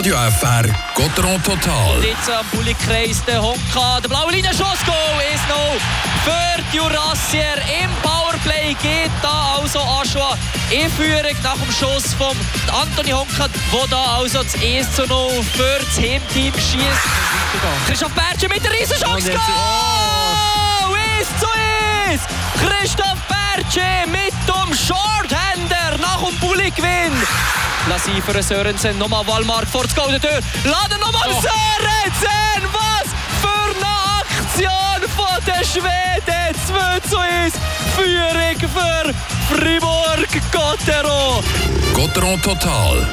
Radio FR Gotteron Total. Jetzt am Bulli-Kreis der Honka, der blaue Linienschuss, Goal ist noch für die Jurassier. Im Powerplay geht da also Aschua in Führung nach dem Schuss von Anthony Honka, der da also das 1:0 für das Heimteam schießt. Christoph Bertschi mit der Riesenchance, Goal! 1:1! Christoph Bertschi mit dem Shorthander nach dem Bulli-Gewinn. Lassen für Sörensen, nochmal Wallmark vor das Goal der Tür. Laden nochmal Sörensen! Was für eine Aktion von den Schweden! 2:1 Führung für Fribourg-Gotteron. Gotteron Total.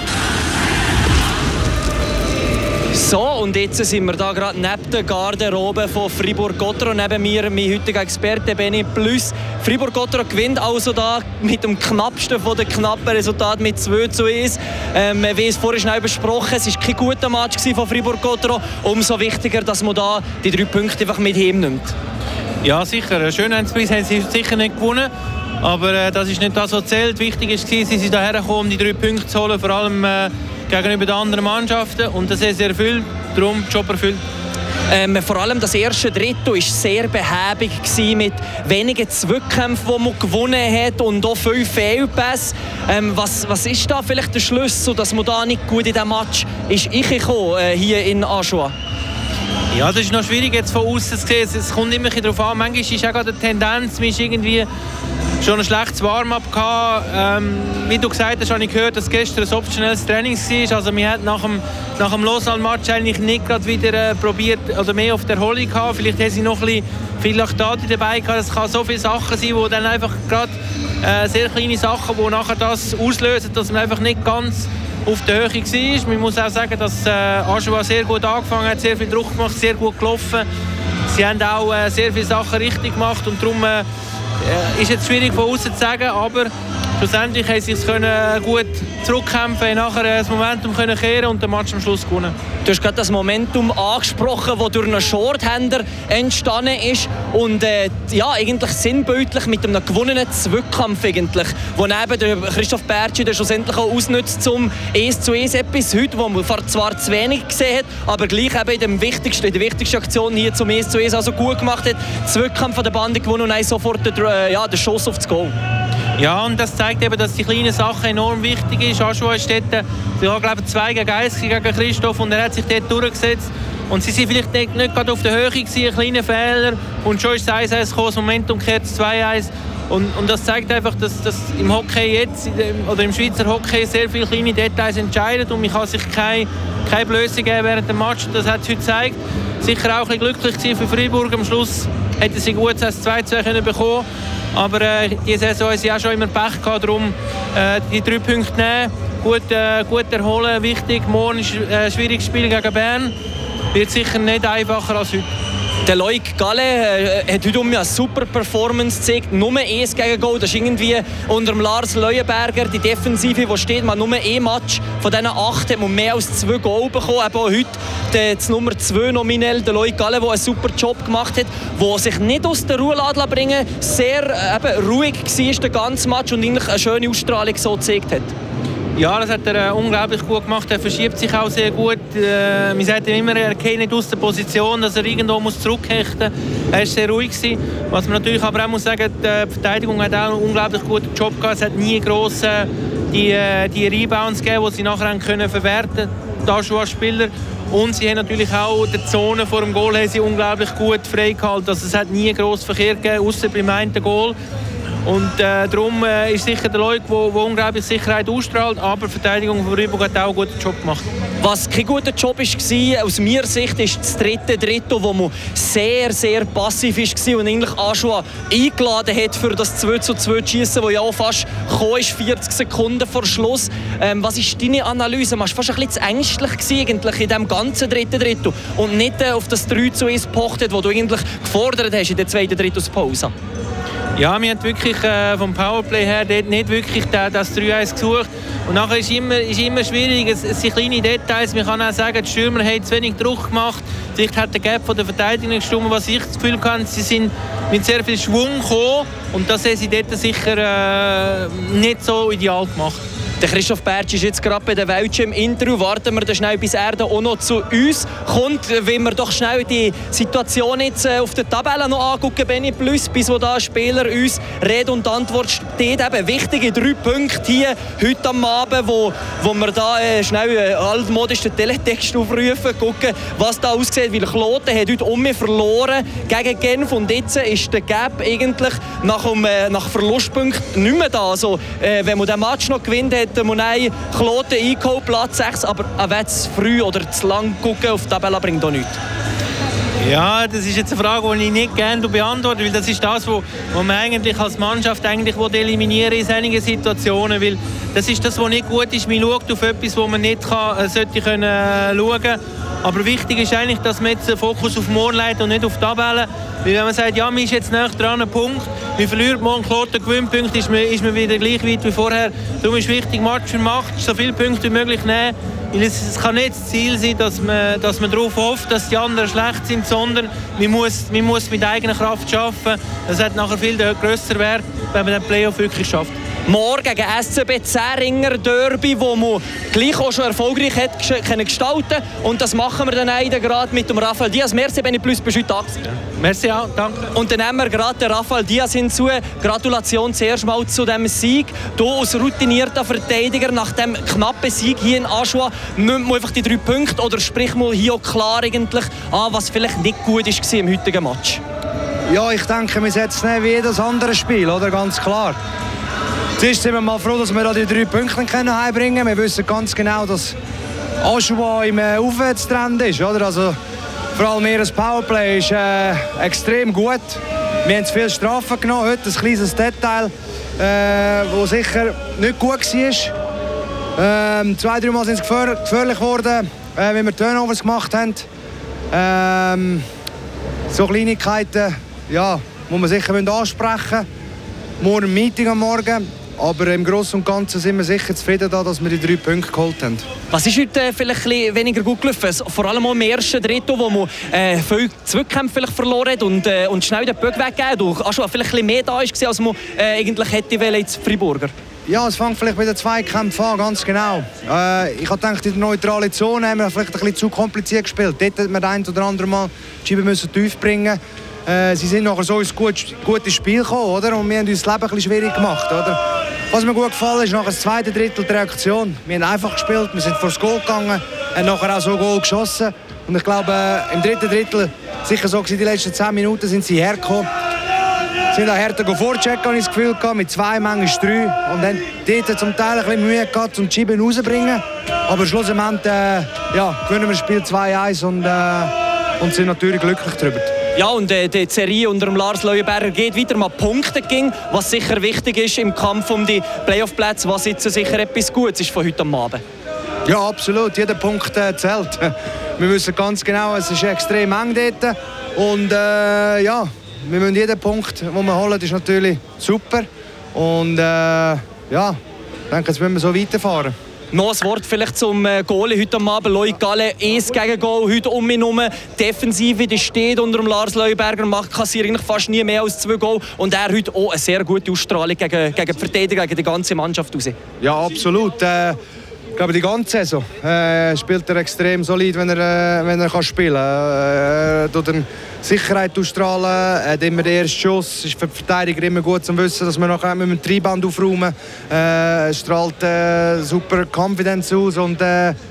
So, und jetzt sind wir da gerade neben der Garderobe von Fribourg-Gotteron. Neben mir mein heutiger Experte Benny Plus. Fribourg-Gotteron gewinnt also da mit dem knappsten von den knappen Resultaten mit 2:1. Wie es vorhin schnell besprochen, es war kein guter Match von Fribourg-Gotteron. Umso wichtiger, dass man da die 3 Punkte einfach mit heimnimmt. Ja, sicher. Schön haben sie sicher nicht gewonnen. Aber das ist nicht das, was zählt. Wichtig war, sie sind hierher gekommen, um die 3 Punkte zu holen. Vor allem gegenüber den anderen Mannschaften. Und das ist sehr erfüllt. Darum Job erfüllt. Vor allem das erste Drittel war sehr behäbig mit wenigen Zweikämpfen, die man gewonnen hat und auch 5 Fehlpässe. Was ist da vielleicht der Schlüssel, dass man da nicht gut in diesem Match ist hier in Aschua? Ja, das ist noch schwierig jetzt von außen zu sehen. Es kommt immer darauf an. Manchmal ist auch eine Tendenz, man ist irgendwie schon ein schlechtes Warm-up gehabt. Wie du gesagt hast, habe ich gehört, dass gestern ein optionelles Training war. Also wir hatten nach dem Lausanne-Match eigentlich nicht gerade wieder probiert oder mehr auf der Erholung gehabt. Vielleicht haben sie noch ein bisschen viel Laktate dabei gehabt. Es kann so viele Sachen sein, wo dann einfach gerade sehr kleine Sachen, die nachher das auslösen, dass man einfach nicht ganz auf der Höhe war. Man muss auch sagen, dass Aschua sehr gut angefangen hat, sehr viel Druck gemacht, sehr gut gelaufen. Sie haben auch sehr viele Sachen richtig gemacht und darum ist jetzt schwierig von außen zu sagen, aber schlussendlich haben sie es gut zurückkämpfen, nachher das Momentum kehren und den Match am Schluss gewonnen. Du hast gerade das Momentum angesprochen, das durch einen Shorthander entstanden ist und eigentlich sinnbildlich mit einem gewonnenen Zweikampf eigentlich, wo neben der Christoph Bertschi schlussendlich auch ausnutzt zum 1:1 etwas heute, wo man zwar zu wenig gesehen hat, aber gleich eben in der wichtigsten Aktion hier zum 1:1 also gut gemacht hat. Zweikampf von der Bande gewonnen und dann sofort der Schuss aufs Goal. Ja, und das zeigt eben, dass die kleinen Sachen enorm wichtig sind. Aschua ist dort, ich glaube 2 gegen 1 gegen Christoph und er hat sich dort durchgesetzt. Und sie sind vielleicht nicht gerade auf der Höhe gewesen, ein kleiner Fehler. Und schon ist es 1:1 gekommen, das Momentum kehrt 2:1. Und das zeigt einfach, dass im Hockey jetzt, oder im Schweizer Hockey, sehr viele kleine Details entscheiden und man kann sich keine Blöße geben während dem Match. Das hat es heute gezeigt. Sicher auch ein bisschen glücklich gewesen für Fribourg. Am Schluss hätten sie gut das 2:2 bekommen. Aber diese Saison haben sie auch schon immer Pech gehabt, darum die 3 Punkte nehmen, gut erholen, wichtig. Morgen ist ein schwieriges Spiel gegen Bern, wird sicher nicht einfacher als heute. Der Loic Galle hat heute eine super Performance gezeigt. Nur 1 gegen Goal. Das ist irgendwie unter dem Lars Leuenberger die Defensive, die steht. Man nur ein Match von diesen 8 hat man mehr als 2 Goal bekommen. Eben auch heute das Nummer 2 nominell, der Loic Galle, der einen super Job gemacht hat, der sich nicht aus der Ruhe bringen lässt, sehr ruhig war den ganzen Match und eigentlich eine schöne Ausstrahlung so gezeigt hat. Ja, das hat er unglaublich gut gemacht. Er verschiebt sich auch sehr gut. Man sagt ihm immer, er geht nicht aus der Position, dass er irgendwo zurückhechten muss. Er war sehr ruhig gewesen. Was man natürlich aber auch muss sagen, die Verteidigung hat auch einen unglaublich guten Job gehabt. Es hat nie gross die Rebounds gegeben, die sie nachher können verwerten können, die Spieler. Und sie haben natürlich auch die Zone vor dem Goal haben sie unglaublich gut freigehalten. Also es hat nie gross Verkehr gegeben, außer beim einen Goal. Und darum ist sicher der Leute, der unglaublich Sicherheit ausstrahlt, aber die Verteidigung von Fribourg hat auch einen guten Job gemacht. Was kein guter Job war, aus meiner Sicht, ist das dritte Drittel, wo man sehr, sehr passiv war und eigentlich Aschua eingeladen hat für das 2:2 zu schiessen, das ja auch fast gekommen ist, 40 Sekunden vor Schluss. Was ist deine Analyse? Man war fast ein bisschen zu ängstlich eigentlich in diesem ganzen dritten Drittel und nicht auf das 3:1 gepocht hat, das du eigentlich gefordert hast in der zweiten Drittelspause. Ja, wir haben wirklich vom Powerplay her dort nicht wirklich das 3:1 gesucht. Und nachher ist immer schwierig, es sind kleine Details. Man kann auch sagen, die Stürmer haben zu wenig Druck gemacht. Vielleicht hat der Gap von der Verteidigung gestimmt, was ich das Gefühl hatte, sie sind mit sehr viel Schwung gekommen. Und das haben sie dort sicher nicht so ideal gemacht. Der Christoph Bertsch ist jetzt gerade bei der Welche im Interview. Warten wir schnell, bis er da auch noch zu uns kommt. Wenn wir doch schnell die Situation jetzt auf der Tabelle noch angucken, Benny Plus, bis wo da ein Spieler uns Rede und Antwort steht. Eben wichtige 3 Punkte hier heute am Abend, wo wir da schnell altmodisch den Teletext aufrufen, gucken, was da aussieht. Weil Kloten hat heute verloren gegen Genf und jetzt ist der Gap eigentlich nach Verlustpunkten nicht mehr da. Also, wenn man den Match noch gewinnt, hat man Kloten eingeholt, Platz 6, aber auch zu früh oder zu lang gucken auf die Tabelle bringt auch nichts. Ja, das ist jetzt eine Frage, die ich nicht gerne beantworte, weil das ist das, was man eigentlich als Mannschaft eigentlich eliminieren in einigen Situationen, weil das ist das, was nicht gut ist. Man schaut auf etwas, wo man nicht sollte schauen. Aber wichtig ist eigentlich, dass man jetzt den Fokus auf morgen legt und nicht auf die Tabelle. Weil wenn man sagt, ja, man ist jetzt näher dran, einen Punkt, man verliert morgen Kloten, gewinnt Punkte, ist man wieder gleich weit wie vorher. Darum ist wichtig, Match für Match, so viele Punkte wie möglich nehmen. Weil es kann nicht das Ziel sein, dass man darauf hofft, dass die anderen schlecht sind, sondern man muss mit eigener Kraft arbeiten. Das hat nachher viel grösser Wert, wenn man den Playoff wirklich schafft. Morgen gegen SCB Zähringer Derby, wo man gleich auch schon erfolgreich hat gestalten. Und das machen wir dann gerade mit dem Rafael Diaz. Merci, Benny Plus, bist du heute da gewesen. Ja. Merci auch, danke. Und dann nehmen wir gerade den Rafael Diaz hinzu. Gratulation zuerst mal zu diesem Sieg. Du als routinierter Verteidiger nach dem knappen Sieg hier in Aschua, nimmt man einfach die 3 Punkte oder spricht man hier auch klar eigentlich an, was vielleicht nicht gut war im heutigen Match? Ja, ich denke, wir setzen nicht wie jedes andere Spiel, oder? Ganz klar. Zuerst sind wir mal froh, dass wir da die 3 Punkte heimbringen können. Wir wissen ganz genau, dass Aschua im Aufwärtstrend ist. Oder? Also, vor allem ihr Powerplay ist extrem gut. Wir haben viel Strafen genommen. Heute ein kleines Detail, das sicher nicht gut war. 2-3 Mal sind es gefährlich geworden, wenn wir Turnovers gemacht haben. So Kleinigkeiten ja, muss man sicher ansprechen. Morgen ein Meeting am Morgen. Aber im Großen und Ganzen sind wir sicher zufrieden, dass wir die 3 Punkte geholt haben. Was ist heute vielleicht ein bisschen weniger gut gelaufen? Vor allem auch im ersten Drittel, wo man viele Zweikämpfe vielleicht verloren hat und schnell den Böck weggegeben hat. Also vielleicht ein bisschen mehr da war, als man eigentlich hätte jetzt Freiburger. Ja, es fängt vielleicht bei den Zweikämpfen an, ganz genau. Ich habe gedacht, in der neutralen Zone haben wir vielleicht ein bisschen zu kompliziert gespielt. Dort hätte man ein oder andere Mal die Scheibe tief bringen. Sie sind nachher so ins gutes Spiel gekommen, oder? Und wir haben uns das Leben ein bisschen schwierig gemacht, oder? Was mir gut gefallen ist, nach dem zweiten Drittel die Reaktion. Wir haben einfach gespielt, wir sind vor das Goal gegangen, haben nachher auch so ein Goal geschossen. Und ich glaube, im dritten Drittel, sicher so die letzten 10 Minuten, sind sie hergekommen. Sie sind auch härter vorchecken, habe ich das Gefühl gehabt, mit 2, manchmal 3. Und haben dort zum Teil ein bisschen Mühe gehabt, um die Scheiben rauszubringen. Aber schlussendlich gewinnen wir das Spiel 2-1 und sind natürlich glücklich darüber. Ja, und die Serie unter dem Lars Leuenberger geht weiter mal Punkte ging, was sicher wichtig ist im Kampf um die Playoff-Plätze, was jetzt sicher etwas Gutes ist von heute am Abend. Ja, absolut. Jeder Punkt zählt. Wir wissen ganz genau, es ist extrem eng dort. Und wir müssen jeden Punkt, den wir holen, ist natürlich super. Und ich denke, jetzt müssen wir so weiterfahren. Noch ein Wort vielleicht zum Goalie heute am Abend. Loic Gallet, 1 Gegengol, heute um ihn herum. Defensive, die steht unter dem Lars Leuenberger, kassiert eigentlich fast nie mehr als 2 Goal. Und er heute auch eine sehr gute Ausstrahlung gegen die Verteidiger, gegen die ganze Mannschaft raus. Ja, absolut. Ich glaube, die ganze Saison spielt er extrem solid, wenn er kann spielen kann. Tut Sicherheit ausstrahlen, hat immer den ersten Schuss. Ist für die Verteidiger immer gut zu wissen, dass wir nachher mit dem Treiband aufräumen. Strahlt super Confidence aus und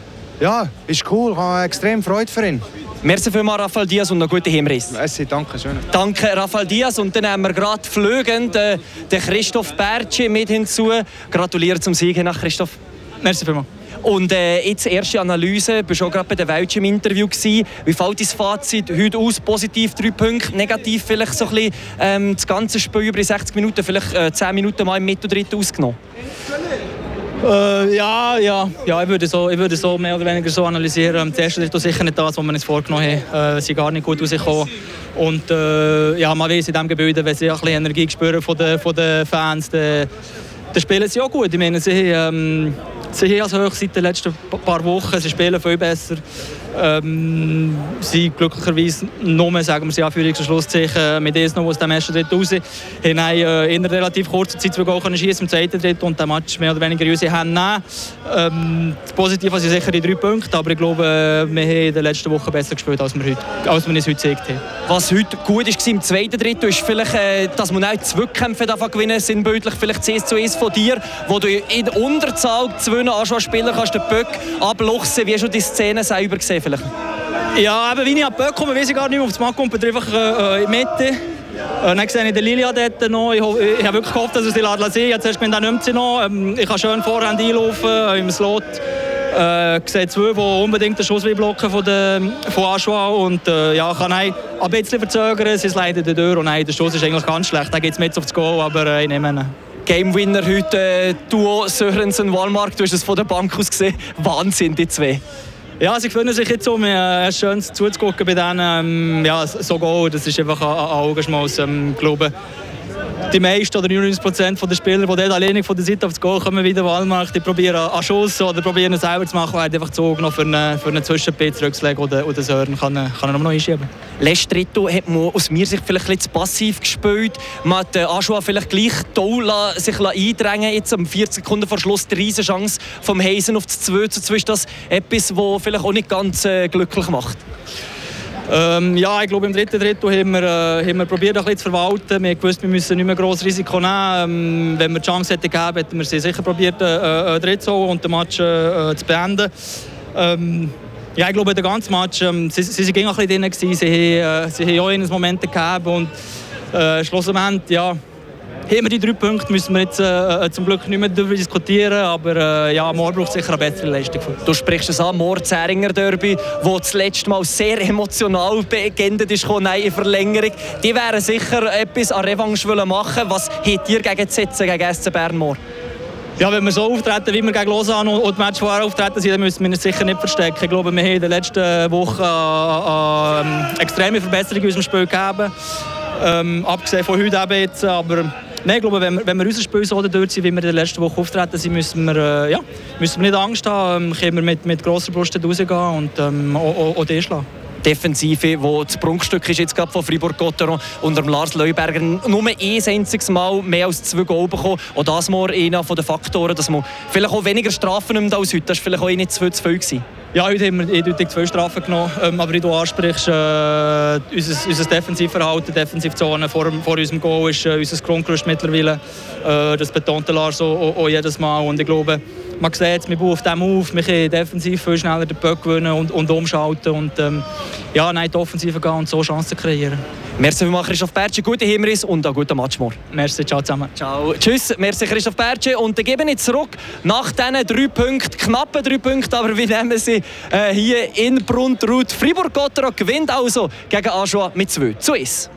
ist cool. Ich habe extrem Freude für ihn. Merci vielmals, Rafael Diaz, und eine gute Hinreise. Merci, danke schön. Danke, Rafael Diaz. Und dann haben wir gerade fliegend den Christoph Bertsch mit hinzu. Gratuliere zum Sieg nach Christoph. Merci vielmals. Und jetzt erste Analyse, du warst schon gerade bei der Welche im Interview gewesen. Wie fällt dein Fazit heute aus? Positiv 3 Punkte, negativ vielleicht so ein bisschen das ganze Spiel über 60 Minuten, vielleicht 10 Minuten mal im Mitteldrittel ausgenommen? Ich würde so mehr oder weniger so analysieren. Das erste Drittel sicher nicht das, was wir uns vorgenommen haben. Wir sind gar nicht gut rausgekommen. Und man weiß in diesem Gebäude, wenn sie ein bisschen Energie spüren von den Fans, dann spielen sie auch gut. Ich meine, sie haben also hoch seit den letzten paar Wochen. Sie spielen viel besser. Sie glücklicherweise nur, sagen wir sie Anführungs- und Schlusszeichen, mit Esno aus dem ersten Drittel raus, haben in einer relativ kurzen Zeit 2 Goal schießen im zweiten Drittel und den Match mehr oder weniger in unsere Hände nehmen. Das Positive sind sicher die 3 Punkte, aber ich glaube, wir haben in den letzten Wochen besser gespielt, als wir es heute gezeigt haben. Was heute gut war im zweiten Drittel, ist vielleicht, dass man auch die Zweikämpfe gewinnen, sinnbildlich vielleicht 1:1 von dir, wo du in Unterzahl 2 Anschlussspieler kannst den Böck abluchsen. Wie hast du die Szene selber gesehen? Vielleicht? Ja, eben, wie ich an den Böck komme, weiss ich gar nicht mehr. Auf das Mann kommt er einfach in die Mitte. Dann sehe ich den Lilia dort noch. Ich habe wirklich gehofft, dass er sie lassen. Ich habe zuerst mit dem nimmt sie noch. Ich kann schön vorhand einlaufen im Slot. Ich sehe 2, die unbedingt den Schuss blocken von Aschua. Und ja, kann ein bisschen verzögern. Sie leiden durch. Und der Schuss ist eigentlich ganz schlecht. Da geht es mit aufs Goal, aber ich nehme ihn. Game Winner heute, Duo Sørensen-Wallmark. Du hast es von der Bank aus gesehen. Wahnsinn, die 2. Ja, sie gewöhnen sich jetzt es ist schön zuzugucken bei denen. Ja, so Goal, das ist einfach ein Augenschmaus. Ich glaube, die meisten oder 99% der Spieler, die dort alleine von der Seite aufs Goal kommen, wieder Wallmark, die probieren einen Schuss oder probieren es selber zu machen, weil einfach Zug noch für einen Zwischenpitch zurückzulegen oder Sören kann er noch einschieben. Letztes Drittel hat man aus meiner Sicht vielleicht ein bisschen zu passiv gespielt. Man hat Aschua vielleicht gleich toll sich eindrängen. Jetzt am 40 Sekunden vor Schluss die Riesenchance vom Heisen auf das 2:2. Ist das etwas, das vielleicht auch nicht ganz glücklich macht? Ja, ich glaube, im dritten Drittel haben wir probiert, ein bisschen zu verwalten. Wir haben gewusst, wir müssen nicht mehr grosses Risiko nehmen. Wenn wir die Chance hätten gegeben, hätten wir sie sicher probiert, drin zu holen und den Match zu beenden. Ja, ich glaube, der ganze Match, sie waren ein bisschen drin. Sie haben auch einen Moment gegeben und schlussendlich, ja, haben wir die 3 Punkte, müssen wir jetzt zum Glück nicht mehr darüber diskutieren, aber ja, morgen braucht es sicher eine bessere Leistung. Du sprichst es an, morgen das Zähringer Derby, das das letzte Mal sehr emotional beendet ist, in Verlängerung. Die wären sicher etwas an Revanche machen. Was habt ihr gegen Setzen, gegen SC Bern morgen? Ja, wenn wir so auftreten, wie wir gegen Lausanne und die Match vorher auftreten sind, dann müssen wir uns sicher nicht verstecken. Ich glaube, wir haben in den letzten Wochen eine extreme Verbesserung in unserem Spiel gegeben. Abgesehen von heute eben jetzt, aber nein, ich glaube, wenn wir unser Spiel so durchziehen, wie wir in der letzten Woche auftreten sind, müssen wir nicht Angst haben, können wir mit grosser Brust rausgehen und auch die schlagen. Defensive, wo das Prunkstück ist jetzt gerade von Fribourg-Gotteron unter Lars Leuberger nur ein einziges Mal mehr als 2 Goal bekommen. Auch das mal einer der Faktoren, dass man vielleicht auch weniger Strafen nimmt als heute. Das war vielleicht auch nicht zu viel gewesen. Ja, heute haben wir eindeutig 2 Strafen genommen. Aber wie du ansprichst, unser Defensivverhalten, die Defensivzone vor unserem Goal ist unser Grundgerüst mittlerweile. Das betont Lars auch jedes Mal. Und ich glaube, man sieht es, wir bauen auf dem auf, wir können defensiv viel schneller den Böck gewinnen und umschalten und ja, in die Offensive gehen und so Chancen kreieren. Merci vielmals, Christoph Bertschi, gute Hinweis und einen guten Match morgen. Merci, ciao zusammen. Ciao. Tschüss, merci Christoph Bertschi. Und dann gebe ich zurück nach diesen 3 Punkten, knappen 3 Punkte, aber wir nehmen sie hier in Bruntrut. Fribourg-Gotteron gewinnt also gegen Aschua mit 2:1.